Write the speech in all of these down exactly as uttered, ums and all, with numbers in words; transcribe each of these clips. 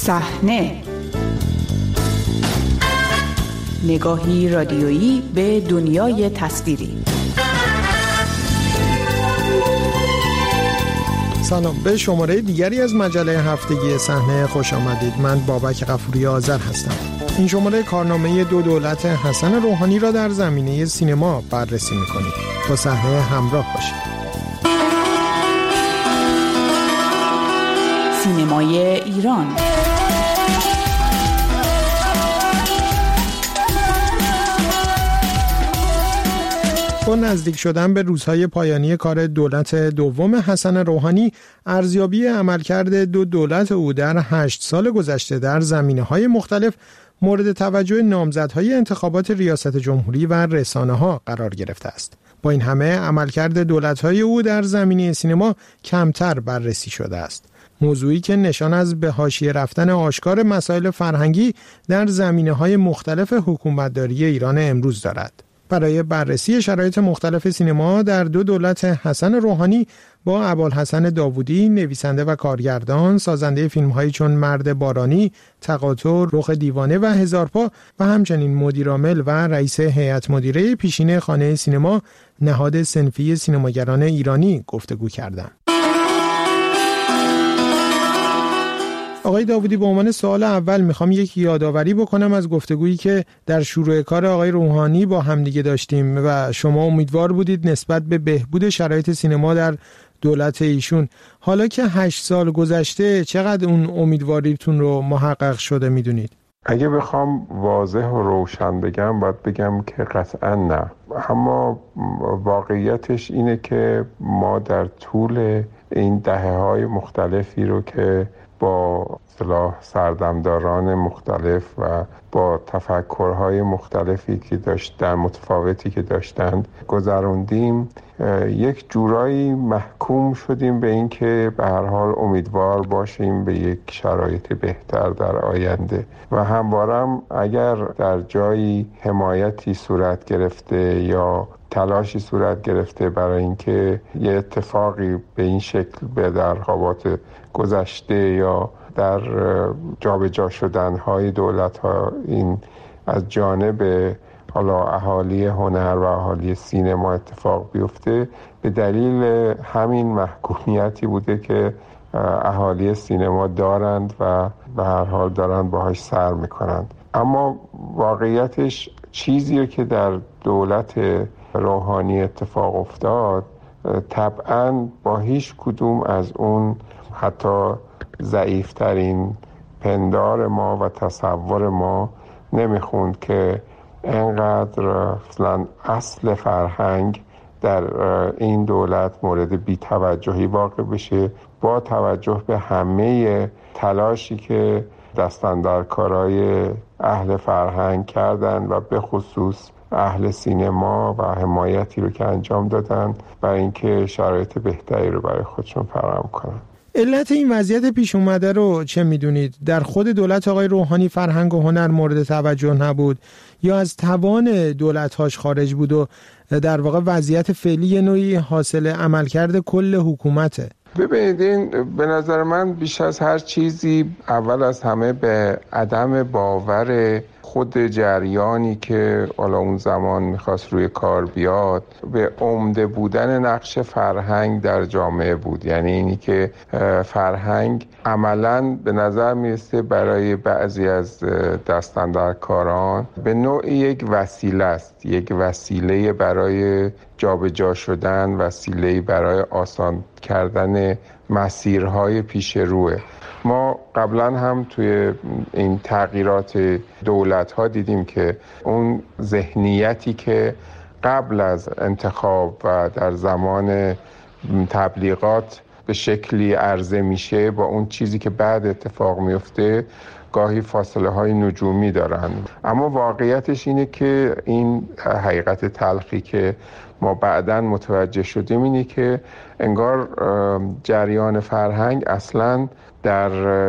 صحنه، نگاهی رادیویی به دنیای تصویری. سلام، به شماره دیگری از مجله هفتگی صحنه خوش آمدید. من بابک غفوری آذر هستم. این شماره کارنامه دو دولت حسن روحانی را در زمینه سینما بررسی می‌کنید. با صحنه همراه باشید. سینمای ایران. با نزدیک شدن به روزهای پایانی کار دولت دوم حسن روحانی، ارزیابی عملکرد دو دولت او در هشت سال گذشته در زمینه‌های مختلف مورد توجه نامزدهای انتخابات ریاست جمهوری و رسانه‌ها قرار گرفته است. با این همه عملکرد دولت‌های او در زمینه سینما کمتر بررسی شده است. موضوعی که نشان از به حاشیه رفتن آشکار مسائل فرهنگی در زمینه‌های مختلف حکومتداری ایران امروز دارد. برای بررسی شرایط مختلف سینما در دو دولت حسن روحانی با ابوالحسن داوودی، نویسنده و کارگردان، سازنده فیلم‌هایی چون مرد بارانی، تقاطر، رخ دیوانه و هزارپا و همچنین مدیرعامل و رئیس هیئت مدیره پیشین خانه سینما، نهاد صنفی سینماگران ایرانی گفتگو کردم. آقای داوودی، به عنوان سوال اول میخوام یک یادآوری بکنم از گفتگویی که در شروع کار آقای روحانی با همدیگه داشتیم و شما امیدوار بودید نسبت به بهبود شرایط سینما در دولت ایشون. حالا که هشت سال گذشته، چقدر اون امیدواریتون رو محقق شده میدونید؟ اگه بخوام واضح و روشن بگم باید بگم که قطعا نه، اما واقعیتش اینه که ما در طول این دهه‌های مختلفی رو که با اصطلاح سردمداران مختلف و با تفکرهای مختلفی که داشتن متفاوتی که داشتند گذروندیم، یک جورایی محکوم شدیم به این که به هر حال امیدوار باشیم به یک شرایط بهتر در آینده و هموارم اگر در جایی حمایتی صورت گرفته یا تلاشی صورت گرفته برای اینکه یه اتفاقی به این شکل به درخابات گذشته یا در جابجا شدن‌های دولت‌ها این از جانب حالا اهالی هنر و اهالی سینما اتفاق بیفته، به دلیل همین محکومیتی بوده که اهالی سینما دارند و به هر حال دارند باهاش سر میکنند. اما واقعیتش چیزی که در دولت روحانی اتفاق افتاد طبعاً با هیچ کدوم از اون حتی ضعیفترین پندار ما و تصور ما نمیخوند که انقدر مثلا اصل فرهنگ در این دولت مورد بی‌توجهی واقع بشه، با توجه به همه تلاشی که دستاندرکارای اهل فرهنگ کردن و به خصوص اهل سینما و حمایتی رو که انجام دادن برای اینکه شرایط بهتری رو برای خودشون فراهم کنن. علت این وضعیت پیش اومده رو چه میدونید؟ در خود دولت آقای روحانی فرهنگ و هنر مورد توجه نبود یا از توان دولت‌هاش خارج بود و در واقع وضعیت فعلی نوعی حاصل عملکرد کل حکومته؟ ببینید، این به نظر من بیش از هر چیزی اول از همه به عدم باور خود جریانی که حالا اون زمان میخواست روی کار بیاد به عمده بودن نقش فرهنگ در جامعه بود. یعنی اینی که فرهنگ عملاً به نظر میرسه برای بعضی از دستاندرکاران به نوعی یک وسیله است، یک وسیله برای جابجا شدن، وسیله برای آسان کردن مسیرهای پیش روه. ما قبلا هم توی این تغییرات دولت ها دیدیم که اون ذهنیتی که قبل از انتخاب و در زمان تبلیغات به شکلی عرضه میشه با اون چیزی که بعد اتفاق میفته گاهی فاصله های نجومی دارن. اما واقعیتش اینه که این حقیقت تلخی که ما بعداً متوجه شدیم اینه که انگار جریان فرهنگ اصلاً در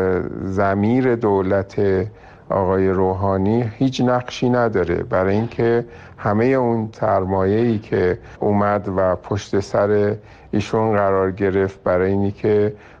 ضمیر دولت آقای روحانی هیچ نقشی نداره، برای اینکه همه اون سرمایه‌ای که اومد و پشت سر ایشون قرار گرفت برای اینی که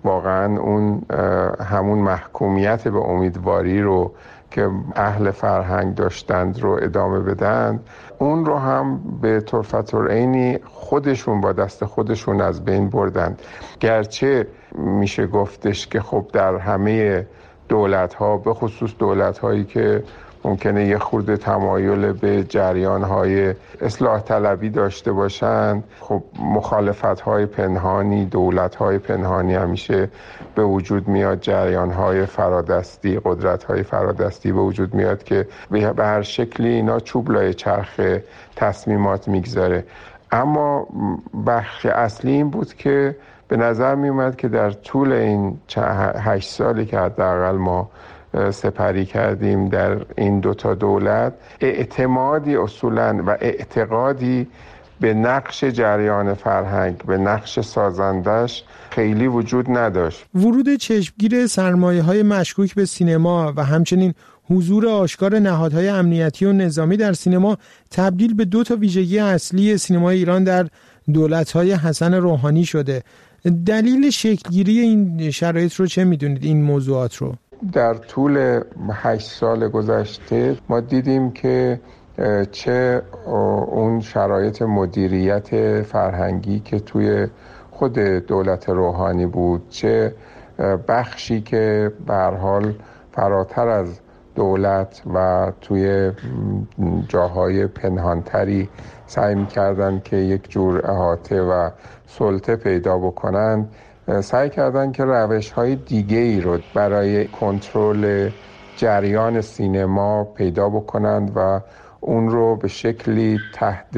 واقعا اون همون محکومیت به امیدواری رو که اهل فرهنگ داشتند رو ادامه بدن، اون رو هم به طرفت العینی خودشون با دست خودشون از بین بردند. گرچه میشه گفتش که خب در همه دولت ها، به خصوص دولت هایی که ممکنه یه خورده تمایل به جریان های اصلاح طلبی داشته باشند، خب مخالفت های پنهانی، دولت های پنهانی همیشه به وجود میاد، جریان های فرادستی، قدرت های فرادستی به وجود میاد که به هر شکلی اینا چوب لای چرخ تصمیمات میگذاره. اما بخش اصلی این بود که به نظر می اومد که در طول این هشت سالی که حداقل ما سپری کردیم در این دوتا دولت، اعتمادی اصولاً و اعتقادی به نقش جریان فرهنگ، به نقش سازندش خیلی وجود نداشت. ورود چشمگیر سرمایه‌های مشکوک به سینما و همچنین حضور آشکار نهادهای امنیتی و نظامی در سینما تبدیل به دو تا ویژگی اصلی سینمای ایران در دولت‌های حسن روحانی شده. دلیل شکلگیری این شرایط رو چه می‌دونید، این موضوعات رو؟ در طول هشت سال گذشته ما دیدیم که چه اون شرایط مدیریت فرهنگی که توی خود دولت روحانی بود، چه بخشی که به هر حال فراتر از دولت و توی جاهای پنهانتری سعی می‌کردن که یک جور احاطه و سلطه پیدا بکنن، سعی کردن که روش‌های دیگه‌ای رو برای کنترل جریان سینما پیدا بکنند و اون رو به شکلی تحت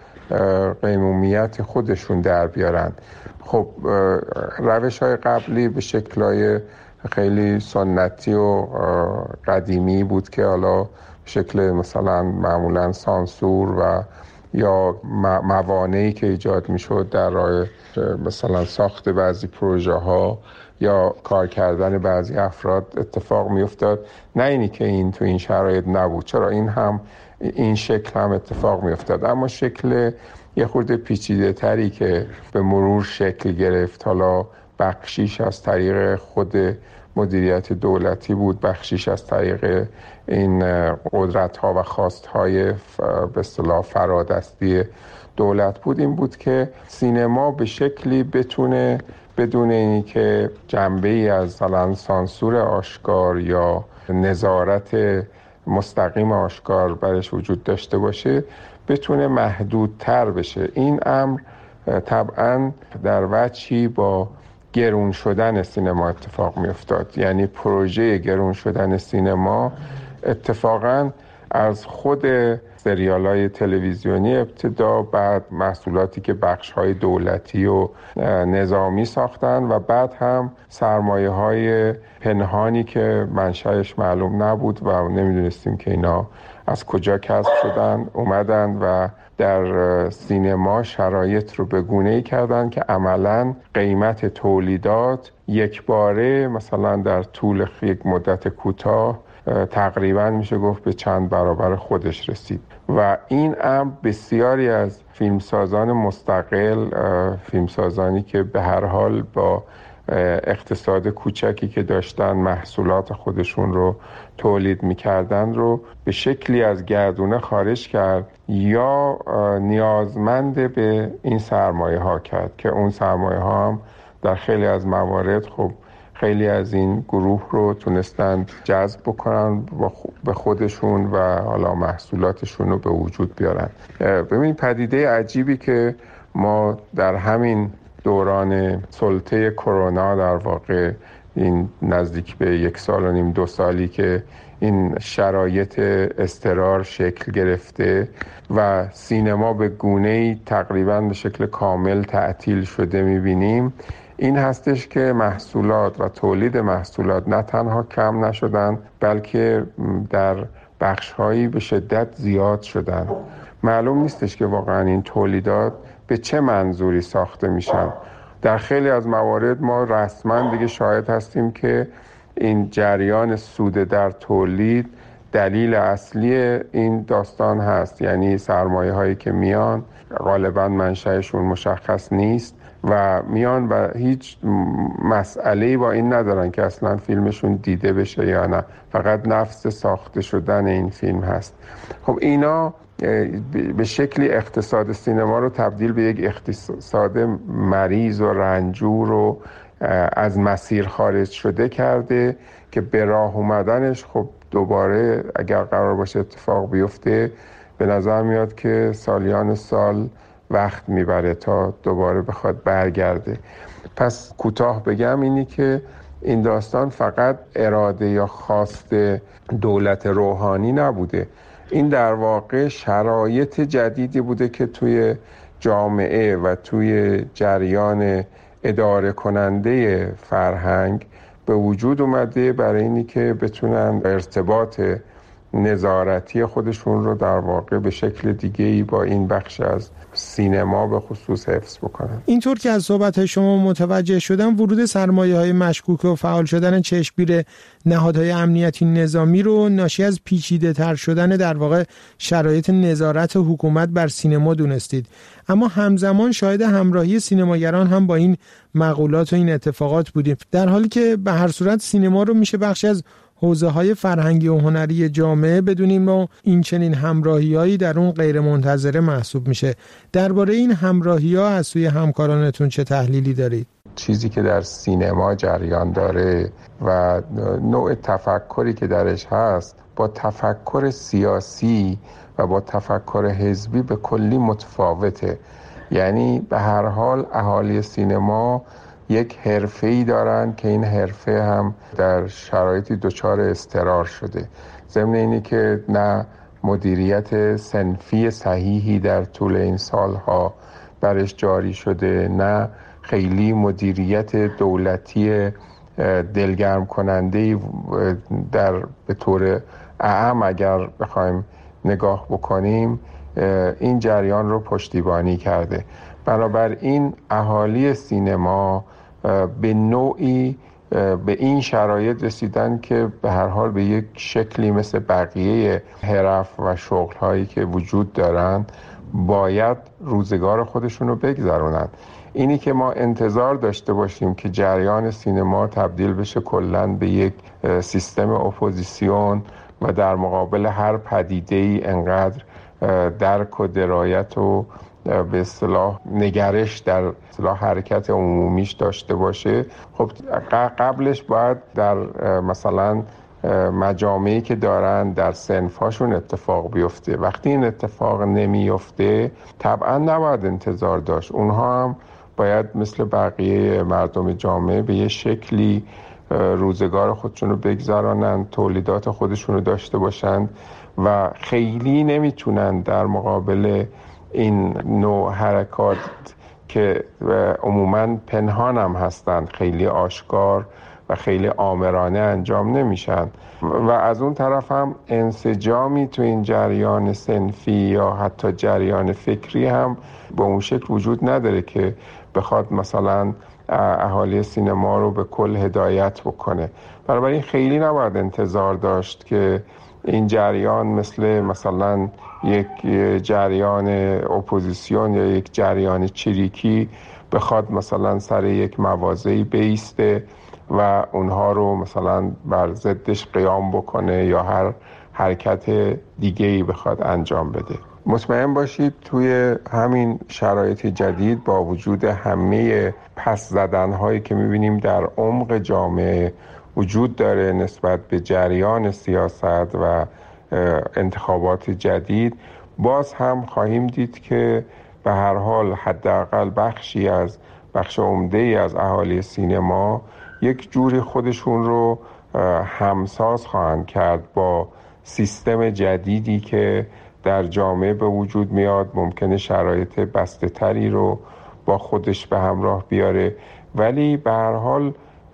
قیمومیت خودشون در بیارند. خب روش‌های قبلی به شکل‌های خیلی سنتی و قدیمی بود که حالا به شکل مثلا معمولاً سانسور و یا موانعی که ایجاد میشد در راه مثلا ساخت بعضی پروژه ها یا کار کردن بعضی افراد اتفاق میافتاد. نه اینی که این تو این شرایط نبود، چرا این هم این شکل هم اتفاق میافتاد، اما شکل یه خورده پیچیده تری که به مرور شکل گرفت، حالا بخشیش از طریق خود مدیریت دولتی بود، بخشیش از طریق این قدرت ها و خواست های به اصطلاح فرادستی دولت بود. این بود که سینما به شکلی بتونه بدون اینی که جنبه‌ای از مثلا سانسور آشکار یا نظارت مستقیم آشکار برش وجود داشته باشه، بتونه محدودتر بشه. این امر طبعاً در وجهی با گرون شدن سینما اتفاق می افتاد. یعنی پروژه گرون شدن سینما اتفاقاً از خود سریال‌های تلویزیونی ابتدا، بعد محصولاتی که بخش‌های دولتی و نظامی ساختن و بعد هم سرمایه‌های پنهانی که منشأش معلوم نبود و نمی‌دونستیم که اینا از کجا کسب شدن اومدن و در سینما شرایط رو به گونه‌ای کردن که عملاً قیمت تولیدات یک باره مثلا در طول یک مدت کوتاه تقریباً میشه گفت به چند برابر خودش رسید و این امر بسیاری از فیلمسازان مستقل، فیلمسازانی که به هر حال با اقتصاد کوچکی که داشتن محصولات خودشون رو تولید میکردن رو به شکلی از گردونه خارج کرد یا نیازمند به این سرمایه ها کرد که اون سرمایه ها هم در خیلی از موارد خب خیلی از این گروه رو تونستند جذب بکنن به خودشون و حالا محصولاتشون رو به وجود بیارن. ببین پدیده عجیبی که ما در همین دوران سلطه کرونا، در واقع این نزدیک به یک سال و نیم دو سالی که این شرایط اضطرار شکل گرفته و سینما به گونه‌ای تقریباً به شکل کامل تعطیل شده می‌بینیم، این هستش که محصولات و تولید محصولات نه تنها کم نشدن بلکه در بخش‌هایی به شدت زیاد شدن. معلوم نیستش که واقعاً این تولیدات به چه منظوری ساخته میشن. در خیلی از موارد ما رسما دیگه شاهد هستیم که این جریان سود در تولید دلیل اصلی این داستان هست، یعنی سرمایه هایی که میان غالبا منشأشون مشخص نیست و میان و هیچ مسئله‌ای با این ندارن که اصلا فیلمشون دیده بشه یا نه، فقط نفس ساخته شدن این فیلم هست. خب اینا به شکلی اقتصاد سینما رو تبدیل به یک اقتصاد مریض و رنجور و از مسیر خارج شده کرده که به راه اومدنش خب دوباره اگر قرار باشه اتفاق بیفته به نظر میاد که سالیان سال وقت میبره تا دوباره بخواد برگرده. پس کوتاه بگم اینی که این داستان فقط اراده یا خواست دولت روحانی نبوده، این در واقع شرایط جدیدی بوده که توی جامعه و توی جریان اداره کننده فرهنگ به وجود اومده برای اینی که بتونن ارتباط نظارتی خودشون رو در واقع به شکل دیگه‌ای با این بخش از سینما به خصوص حفظ بکنن. اینطور که از صحبت شما متوجه شدم ورود سرمایه‌های مشکوک و فعال شدن چشمگیر نهادهای امنیتی نظامی رو ناشی از پیچیده‌تر شدن در واقع شرایط نظارت حکومت بر سینما دونستید، اما همزمان شاهد همراهی سینماگران هم با این مقولات و این اتفاقات بودیم، در حالی که به هر صورت سینما رو میشه بخشی از حوزه‌های فرهنگی و هنری جامعه بدونیم و این چنین همراهی‌هایی در اون غیر منتظره محسوب میشه. درباره این همراهی‌ها از سوی همکارانتون چه تحلیلی دارید؟ چیزی که در سینما جریان داره و نوع تفکری که درش هست با تفکر سیاسی و با تفکر حزبی به کلی متفاوته. یعنی به هر حال اهالی سینما یک حرفه‌ای دارن که این حرفه هم در شرایطی دچار اضطرار شده، ضمن اینی که نه مدیریت صنفی صحیحی در طول این سالها برش جاری شده، نه خیلی مدیریت دولتی دلگرم کننده‌ای در به طور اعم اگر بخوایم نگاه بکنیم این جریان رو پشتیبانی کرده. بنابراین اهالی سینما به نوعی به این شرایط رسیدن که به هر حال به یک شکلی مثل بقیه حرف و شغل‌هایی که وجود دارن باید روزگار خودشون رو بگذرونن. اینی که ما انتظار داشته باشیم که جریان سینما تبدیل بشه کلاً به یک سیستم اپوزیسیون و در مقابل هر پدیده‌ای انقدر درک و درایت و به اصطلاح نگرش در اصطلاح حرکت عمومیش داشته باشه، خب قبلش باید در مثلا مجامعی که دارن در صنفاشون اتفاق بیفته. وقتی این اتفاق نمیفته طبعا نباید انتظار داشت، اونها هم باید مثل بقیه مردم جامعه به یه شکلی روزگار خودشون رو بگذرانن، تولیدات خودشون رو داشته باشن و خیلی نمیتونن در مقابل این نوع حرکات که عموماً پنهان هم هستند خیلی آشکار و خیلی آمرانه انجام نمیشن و از اون طرف هم انسجامی تو این جریان صنفی یا حتی جریان فکری هم به اون شکل وجود نداره که بخواد مثلا اهالی سینما رو به کل هدایت بکنه. بنابراین خیلی نباید انتظار داشت که این جریان مثل مثلا یک جریان اپوزیسیون یا یک جریان چریکی بخواد مثلا سر یک مواضعی بیسته و اونها رو مثلا بر ضدش قیام بکنه یا هر حرکت دیگه‌ای بخواد انجام بده. مطمئن باشید توی همین شرایط جدید با وجود همه پس زدن‌هایی که می‌بینیم در عمق جامعه وجود داره نسبت به جریان سیاست و انتخابات جدید، باز هم خواهیم دید که به هر حال حداقل بخشی از بخش عمده‌ای از اهالی سینما یک جوری خودشون رو همساز خواهند کرد با سیستم جدیدی که در جامعه به وجود میاد. ممکنه شرایط بسته تری رو با خودش به همراه بیاره، ولی به هر حال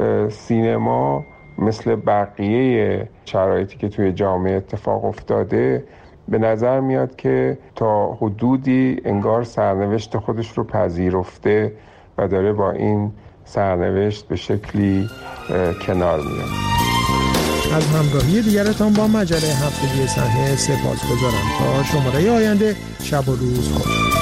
سینما مثل بقیه شرایطی که توی جامعه اتفاق افتاده به نظر میاد که تا حدودی انگار سرنوشت خودش رو پذیرفته و داره با این سرنوشت به شکلی کنار میاد. از همراهی دیگرتان با مجله هفتگی صحنه سپاسگزارم. تا شماره آینده شب و روز خوش.